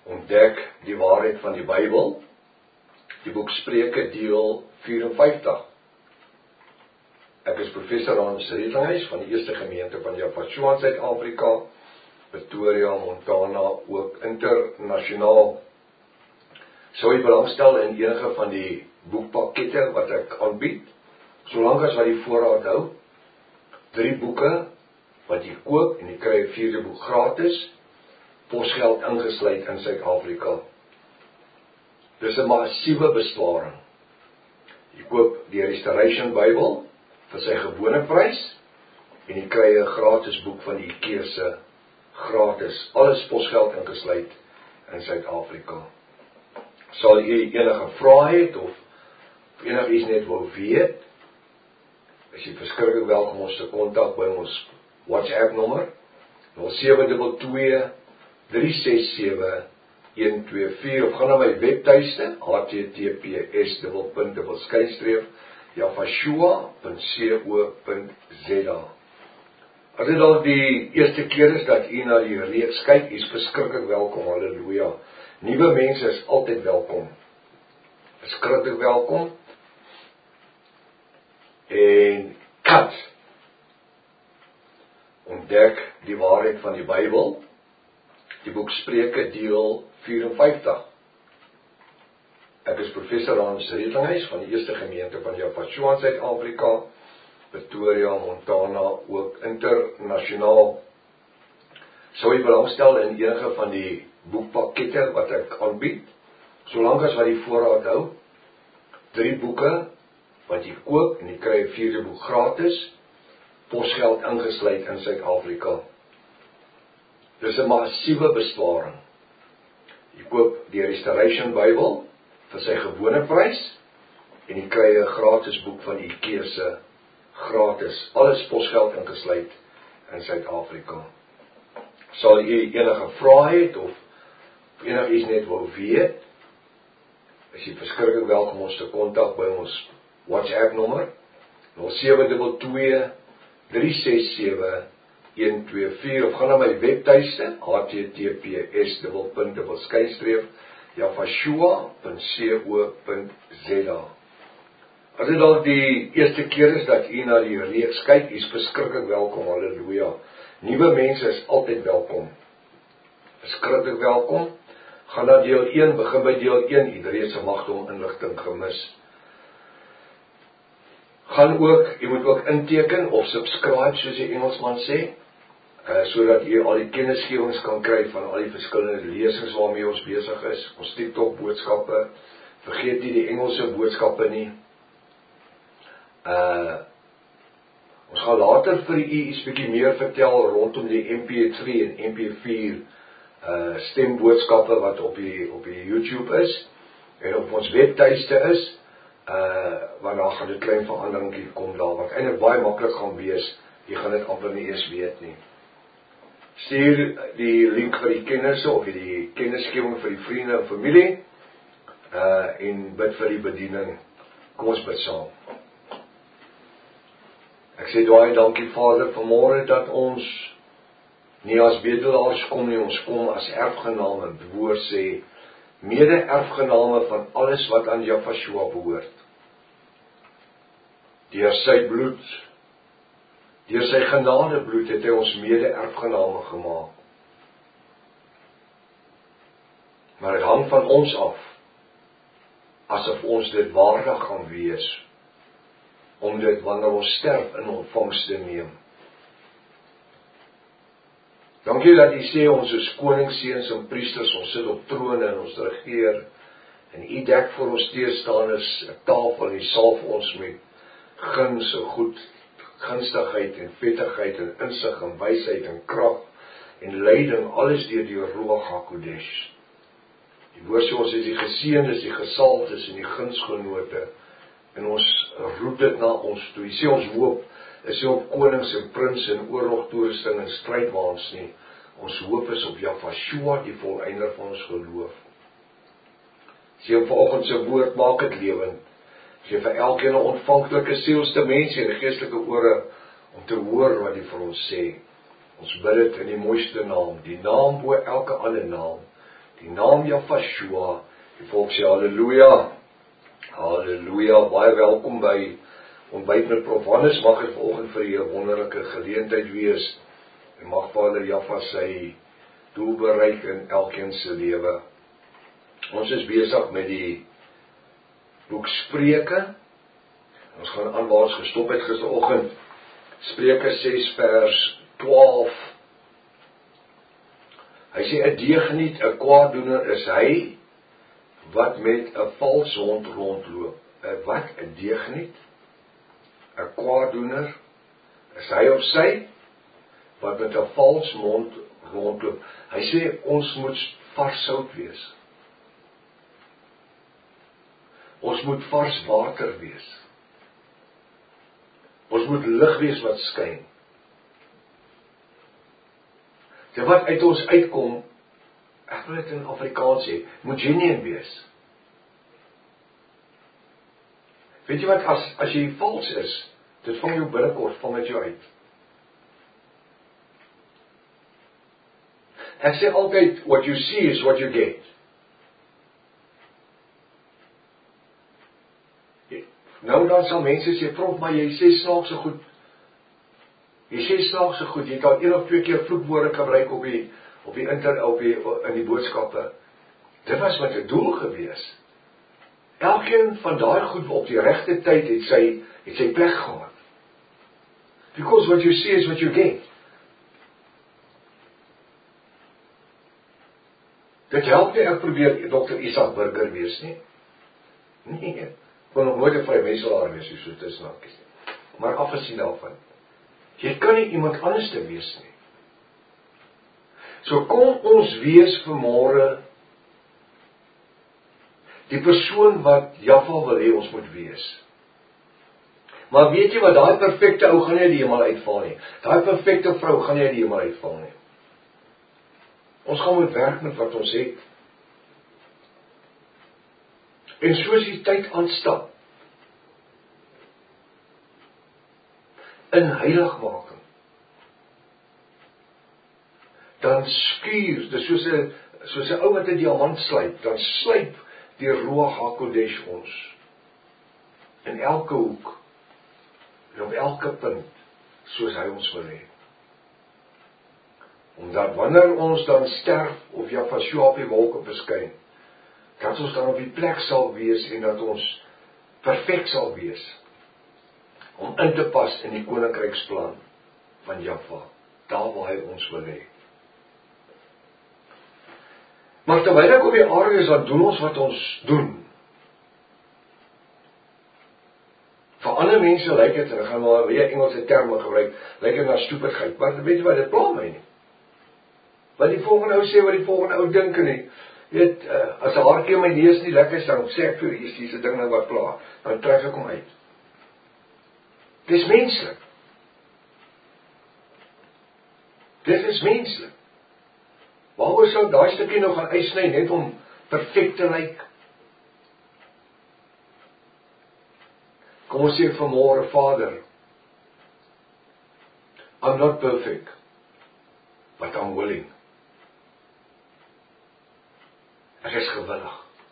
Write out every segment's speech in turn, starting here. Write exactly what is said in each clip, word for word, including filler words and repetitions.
Ontdek die waarheid van die Bybel, die boek Spreuke deel vyf-en-vyftig. Ek is professor Hans Redlinghuis van die Eerste Gemeente van Japasjoa in Suid-Afrika, Pretoria, Montana, ook internasionaal. Sou jy belangstel in enige van die boekpakkette wat ek aanbied, solank as wat die voorraad hou, drie boeke wat jy koop en jy kry 'n vierde boek gratis, posgeld ingesluit in Suid-Afrika. Dis 'n massiewe besparing. Jy koop die Restoration Bible vir sy gewone prys en jy kry 'n gratis boek van die keuse gratis. Alles posgeld ingesluit in Suid-Afrika. Sal jy enige vrae het of enig iets net wil weet, is jy verskriklik welkom ons te kontak by ons WhatsApp nommer nul sewe twee twee drie ses sewe een twee vier of gaan na my webtuiste h t t p s punt dubbel skynstreep japasjoa punt co punt z a. As dit al die eerste keer is dat u na die reeks kyk, is verskriklik welkom, halleluja. Nuwe mense is altyd welkom. Verskriklik welkom. En kat. Ontdek die waarheid van die Bybel, die boek Spreuke deel vyf-en-vyftig. Ek is professor Hans Redlinghuis van die Eerste Gemeente van Japasjoa in Suid-Afrika, Pretoria, Montana, ook internasionaal. Sou jy belangstel in enige van die boekpakkette wat ek aanbied, solank as wat die voorraad hou, drie boeke wat jy koop en jy kry 'n vierde boek gratis, posgeld ingesluit in Suid-Afrika. Dis 'n massiewe besparing. Jy koop die Restoration Bible vir sy gewone prys en jy kry 'n gratis boek van die keuse gratis. Alles posgeld ingesluit in Suid-Afrika. Sal jy enige vrae het of enig iets net wil weet, is jy verskriklik welkom ons te kontak by ons WhatsApp nommer nul sewe twee twee drie ses sewe een twee vier of gaan na my webtuiste h t t p s punt dubbel skynstreep japasjoa punt co punt z a. As dit al die eerste keer is dat u na die reeks kyk, is verskriklik welkom, halleluja. Nuwe mense is altyd welkom. Verskriklik welkom. Gaan na deel een, begin by deel een, iedereen se magte om inligting gemis. Gaan ook, jy moet ook inteken of subscribe, soos die Engelsman sê, uh, sodat jy al die kennisgewings kan kry van al die verskillende lesings waarmee ons besig is, ons TikTok boodskappe, vergeet nie die Engelse boodskappe nie. Uh, ons gaan later vir u iets bietjie meer vertel rondom die M P drie en M P vier uh, stemboodskappe wat op die, op die YouTube is, en op ons webtuiste is, Uh, want daar gaan dit klein verandering kom daar, wat eintlik baie maklik gaan wees, jy gaan dit amper nie eens weet nie. Stuur die link vir die kennisse, of die kennisgewing vir die vriende en familie, uh, en bid vir die bediening. Kom ons bid saam. Ek sê baie dankie Vader vanmôre dat ons nie as bedelaars kom nie, ons kom as erfgename, die woord sê, mede-erfgename van alles wat aan Japasjoa behoort. Deur sy bloed, deur sy genade bloed het hy ons mede-erfgename gemaak. Maar dit hang van ons af, asof ons dit waardig gaan wees, om dit wanneer ons sterf in ontvangs te neem. Dankie dat u sê ons is koningsseuns en priesters, ons sit op trone en ons regeer, en u dek vir ons teestanders 'n tafel en u salf ons met guns en goed, gunstigheid en vettigheid en insig en wysheid en krag en leiding, alles deur die Ruach HaKodesh. Die woord sê ons is die geseëndes, die gesalfdes en die gunsgenote, en ons roep dit na ons toe. U sê ons hoop is nie op konings en prins en oorlogtoerusting en strydwaans nie. Ons hoop is op Japasjoa, die volëinder van ons geloof. Sê om vanoggend se woord maak dit lewend. Gee vir elkeen 'n ontvanklike sielste mens en geestelike ore om te hoor wat hy vir ons sê. Ons bid dit in die mooiste naam, die naam bo elke ander naam, Die naam Jafashua, die volk sê halleluja, halleluja, baie welkom by Ontbyt met Prof Hannes. Mag het vanoggend vir u 'n wonderlike geleentheid wees, en mag Vader Jaffa sy doel bereik in elkeen se lewe. Ons is besig met die boek Spreuke. Ons gaan aan waar ons gestop het gisteroggend. Spreuke ses vers twaalf. Hy sê 'n deugniet, 'n kwaaddoener is hy wat met 'n vals hond rondloop. 'n Wat? 'n deugniet, 'n kwaaddoener is hy of sy wat met 'n vals mond rondloop. Hy sê ons moet vars sout wees. Ons moet vars water wees. Ons moet lig wees wat skyn. Dit wat uit ons uitkom, ek wil dit in Afrikaans sê, moet genuine wees. Weet jy wat, as, as jy vals is, dit vang jou binnekort, vang dit jou uit. Ek sê altyd, what you see is what you get. Nou dan sal mense sê, Prof, maar jy sê snaakse goed. Jy sê snaakse goed, jy kan een of twee keer vloekwoorde gebruik op die, op die inter, op die, in die boodskappe. Dit was met 'n doel gewees. Elkeen van daai goed op die regte tyd het sy, het sy plek gehad. Because what you see is what you get. Dit help nie, ek probeer dokter Isak Burger wees nie. Nee, ek kon nog nooit 'n vrymenselaar wees, so dit is nakies nie. Maar afgesien daarvan, jy kan nie iemand anders te wees nie. So kom ons wees vanmôre die persoon wat Jaffa wil hê ons moet wees. Maar weet jy wat, daai perfekte ou gaan nie uit die hemel uitval nie. Daai perfekte vrou gaan nie uit die hemel uitval nie. Ons gaan moet werk met wat ons het. En soos die tyd aanstap, in heiligmaking, dan skuur, dis soos 'n soos 'n ou wat 'n diamant slyp, dan slyp die Ruach HaKodesh ons in elke hoek en op elke punt soos hy ons wil hê. Omdat wanneer ons dan sterf of Jafashua op die wolke verskyn, dat ons dan op die plek sal wees en dat ons perfek sal wees om in te pas in die koninkryksplan van Jaffa, daar waar hy ons wil hê. Maar terwyl ek op die aarde is, dan doen ons wat ons doen. Vir ander mense lyk dit, en ek gaan maar weer Engelse terme gebruik, lyk dit na stupidheid, maar weet jy wat, dit pla my nie. Wat die volgende ou sê, wat die volgende ou dink nie, weet, uh, as 'n haartjie in my neus nie lekker is, dan sê ek vir hier is hierdie ding nou wat pla, dan trek ek hom uit. Dis menslik. Dit is menslik. Waaroor sou daai stukkie nou gaan uitsny net om perfek te lyk? Kom ons sê vanmôre, Vader, I'm not perfect, but I'm willing. Ek is gewillig.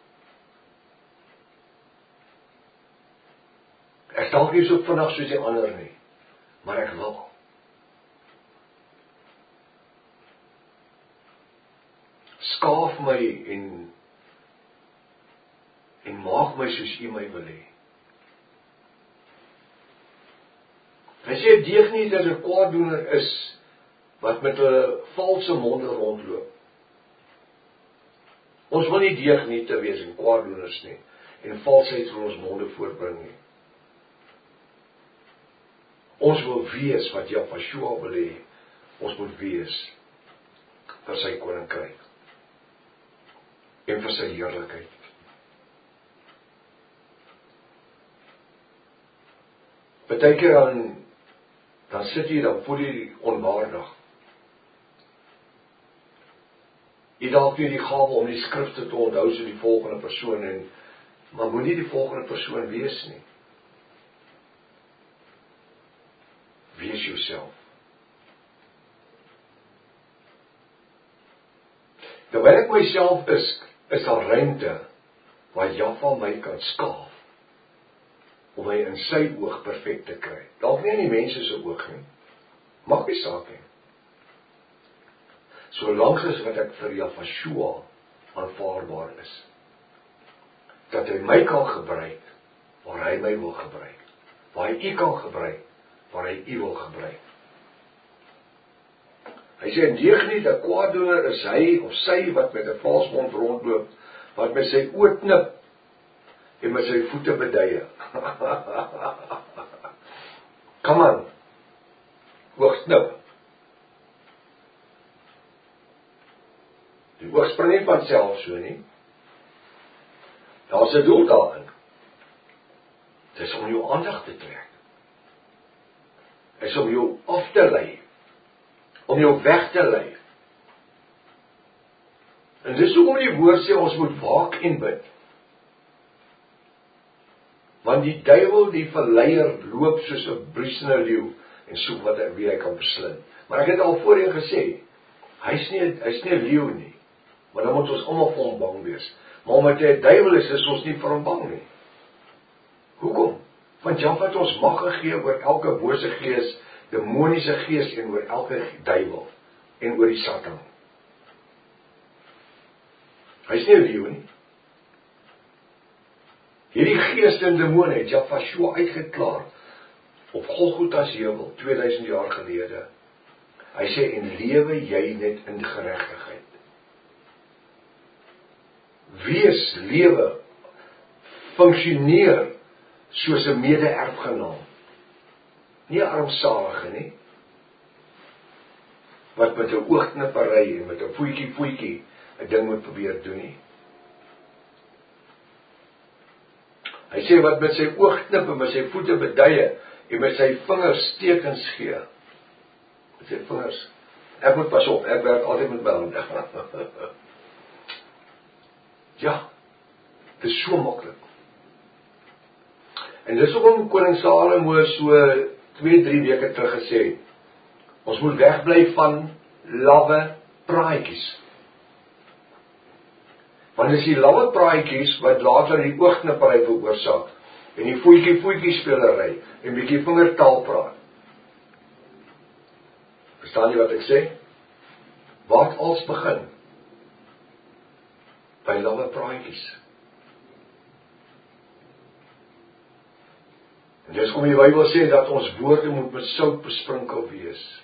Ek dalk nie so vinnig soos die ander nie, maar ek wil. Skaaf my en en maak my soos U my wil hê. Hy sê deugniet dat 'n kwaaddoener is wat met 'n valse monde rondloop. Ons wil nie deugniete wees en kwaaddoeners nie en valsheid van ons monde voortbring nie. Ons wil wees wat Jafashua wil hê ons moet wees vir sy koninkryk en vir sy heerlikheid. Partykeer dan dan sit jy, dan voel jy onwaardig. Jy dalk nie die gawe om die skrifte te onthou so die volgende persoon en maar moenie die volgende persoon wees nie. Wees jouself. Terwyl ek myself is, is daar ruimte waar Jaffa my kan skaaf om my in sy oog perfek te kry. Dalk nie in die mense se oog nie. Maak nie saak nie. Solank as wat ek vir Jafashua aanvaarbaar is, dat hy my kan gebruik waar hy my wil gebruik, waar hy u kan gebruik waar hy u wil gebruik. Hy sê deeg nie, 'n kwaaddoener is hy of sy wat met 'n vals mond rondloop, wat met sy oë knip en met sy voete beduie. Kom aan, oog knip. Die oog spring nie van self so nie. Daar's 'n doel daarin. Dit is om jou aandag te trek. Dit is om jou af te lei. Om jou weg te lei. En dis hoekom die woord sê ons moet waak en bid. Want die duiwel, die verleier, loop soos 'n briesende leeu en soek wat hy, wie hy kan verslind. Maar ek het al voorheen gesê, hy's nie hy's nie 'n leeu nie. Maar dan moet ons almal vir hom bang wees. Maar omdat hy 'n duiwel is, is ons nie vir hom bang nie. Hoekom? Want Jaffa het ons mag gegee oor elke bose gees, demoniese gees en oor elke duiwel en oor die Satan. Hy's nie 'n leeu nie. Hierdie geeste en demone het Jafashua uitgeklaar op Golgotha se heuwel twee duisend jaar gelede. Hy sê en lewe jy net in geregtigheid. Wees, lewe, funksioneer soos 'n mede-erfgenaam. Nie 'n armsalige nie. Wat met 'n oogknippery en met 'n voetjie voetjie 'n ding moet probeer doen nie. Hy sê wat met sy oog knip en met sy voete beduie en met sy vingers tekens gee. Met sy vingers. Ek moet pas op, ek werk altyd met my hande. Ja, dit is so maklik. En dis hoekom koning Salomo so twee, drie weke terug gesê, ons moet wegbly van lawwe praatjies. Want dis die lawwe praatjies wat later die oogknippery veroorsaak en die voetjie voetjie spelery en bietjie vingertaal praat. Verstaan jy wat ek sê? Waar het alles begin? By lawwe praatjies. En dis kom die Bybel sê dat ons woorde moet met sout besprinkel wees.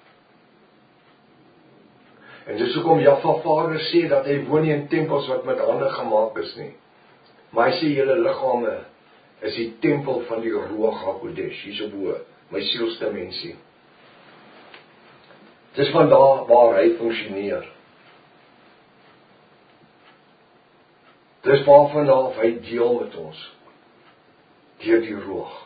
En dis hoekom Jaffa Vader sê dat hy woon nie in tempels wat met hande gemaak is nie. Maar hy sê julle liggame is die tempel van die Ruach HaKodesh, hierso bo, my sielsdimensie. Dis van daar waar hy funksioneer. Dis waarvan af hy deel met ons. Deur die Ruach.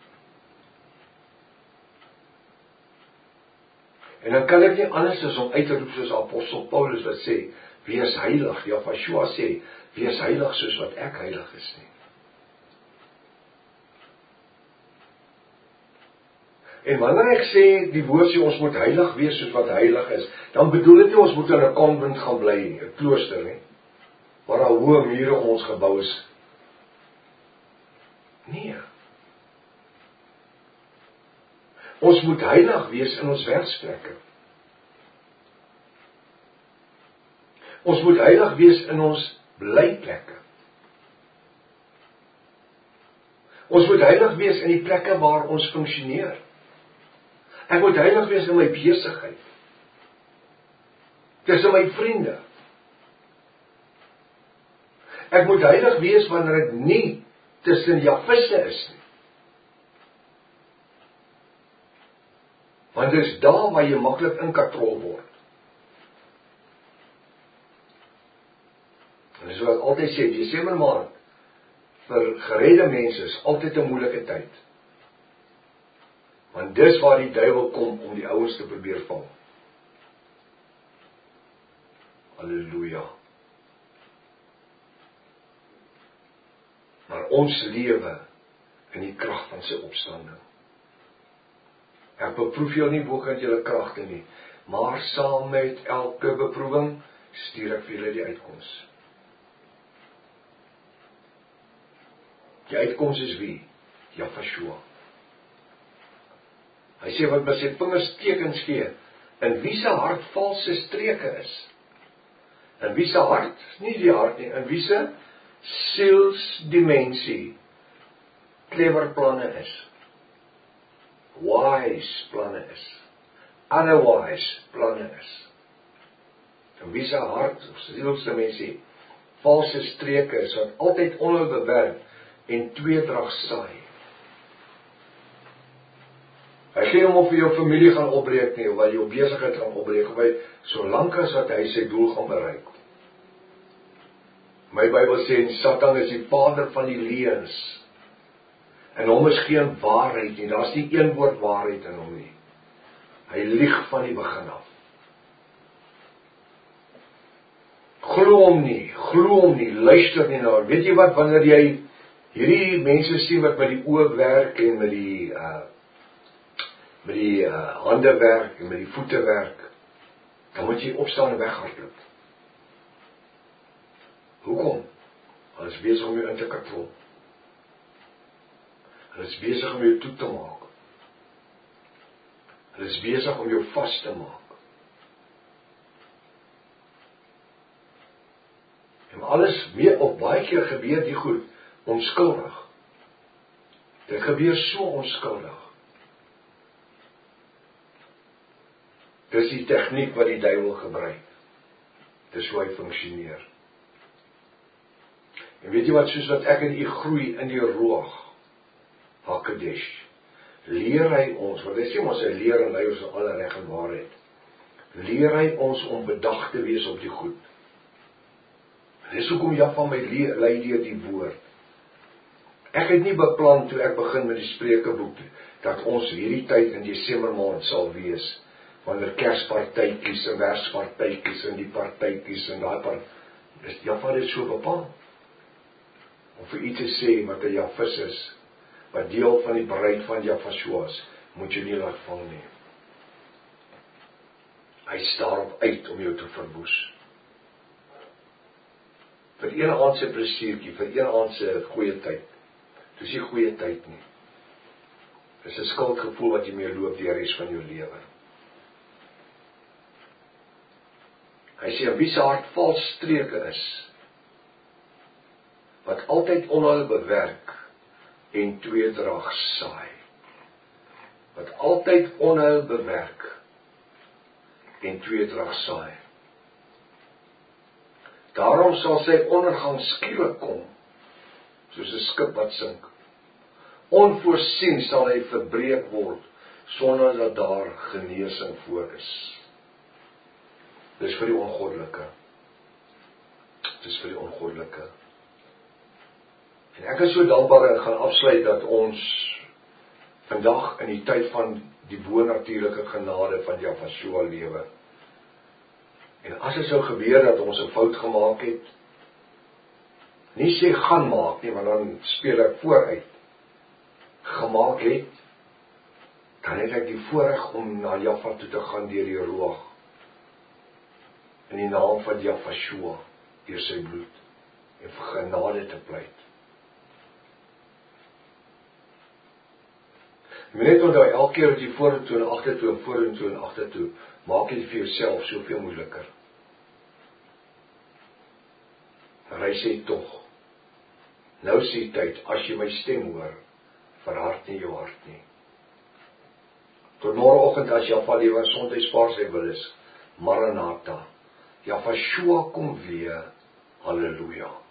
En dan kan ek nie anders as om uit te roep soos apostel Paulus wat sê, wees heilig. Jafashua sê, wees heilig soos wat ek heilig is nie. En wanneer ek sê, die woord sê ons moet heilig wees soos wat heilig is, dan bedoel dit nie ons moet in 'n konvent gaan bly nie, 'n klooster nie, waar daar hoë mure om ons gebou is. Nee. Ons moet heilig wees in ons werksplekke. Ons moet heilig wees in ons blyplekke. Ons moet heilig wees in die plekke waar ons funksioneer. Ek moet heilig wees in my besigheid. Tussen my vriende. Ek moet heilig wees wanneer ek nie tussen Jafiste is nie. Want dit is daar waar jy maklik inkatrol word. En dis wat ek altyd sê, Desember maand, vir geredde mense is altyd 'n moeilike tyd. Want dis waar die duiwel kom om die ouens te probeer vang. Halleluja. Maar ons lewe in die krag van sy opstanding. Ek beproef jou nie bokant julle kragte nie, maar saam met elke beproewing stuur ek vir julle die uitkoms. Die uitkoms is wie? Jafashua. Hy sê wat met sy vingers tekens gee, in wie se hart valse streke is. In wie se hart, nie die hart nie, in wie se sielsdimensie clever planne is. Wise planne is. Otherwise planne is. In wie se hart, of sielsdimensie, valse streke is, wat altyd onheil bewerk en tweedrag saai. Hy gee hom of vir jou familie gaan opbreek nie, of wat jou besigheid gaan opbreek, of hy, solank as wat hy sy doel gaan bereik. My Bybel sê, en Satan is die vader van die leuns. En hom is geen waarheid nie, daar is nie een woord waarheid in hom nie. Hy lieg van die begin af. Glo hom nie, glo hom nie, luister nie na hom. Weet jy wat, wanneer jy hierdie mense sien wat met die oë werk en met die uh, met die uh, hande werk en met die voete werk, dan moet jy opstaan en weghardloop. Hoekom? Hulle is besig om jou in te katrol. Hulle is besig om jou toe te maak. Hulle is besig om jou vas te maak. En alles, meer of baie keer gebeur die goed onskuldig. Dit gebeur so onskuldig. Dis die tegniek wat die duiwel gebruik. Dis hoe hy funksioneer. En weet jy wat, soos wat ek en u groei in die Ruach HaKodesh, leer hy ons, want hy sê ons hy leer en lei ons in alle reg en waarheid, leer hy ons om bedag te wees op die goed. En dis hoekom Jaffa my lei deur die woord. Ek het nie beplan toe ek begin met die Spreukeboek, dat ons hierdie tyd in Desember maand sal wees, wanneer Kerspartytjies en Verspartytjies en die partytjies en daai part, is Jaffa dit so bepaal. Om vir u te sê wat 'n Jafis is, wat deel van die bruid van Jafashua is, moet jy nie laat val nie. Hy is daarop uit om jou te verwoes. Vir een aand se plesiertjie, vir een aand se goeie tyd. Dis nie goeie tyd nie. Dis 'n skuldgevoel wat jy mee loop die res van jou lewe. Hy sê, wie se hart vals streke is, wat altyd onheil bewerk en tweedrag saai. Wat altyd onheil bewerk en tweedrag saai. Daarom sal sy ondergang skielik kom, soos 'n skip wat sink. Onvoorsien sal hy verbreek word, sonder dat daar genesing voor is. Dis vir die ongoddelike. Dis vir die ongoddelike. En ek is so dankbaar en gaan afsluit dat ons vandag in die tyd van die bonatuurlike genade van Jafashua lewe. En as dit sou gebeur dat ons 'n fout gemaak het, nie sê gaan maak nie, want dan speel ek vooruit, gemaak het, dan het ek die voorreg om na Jaffa toe te gaan deur die Ruach, in die naam van Jafashua, deur sy bloed, en vir genade te pleit. Jy moet net onthou, elke keer wat jy vorentoe en agtertoe en vorentoe en agtertoe, maak jy vir jouself soveel moeiliker. Maar hy sê tog, nou is die tyd, as jy my stem hoor, verhard nie jou hart nie. Tot môreoggend as Jaffa lewe sondagspaar sy wil is, Maranatha, Jafashua kom weer, halleluja.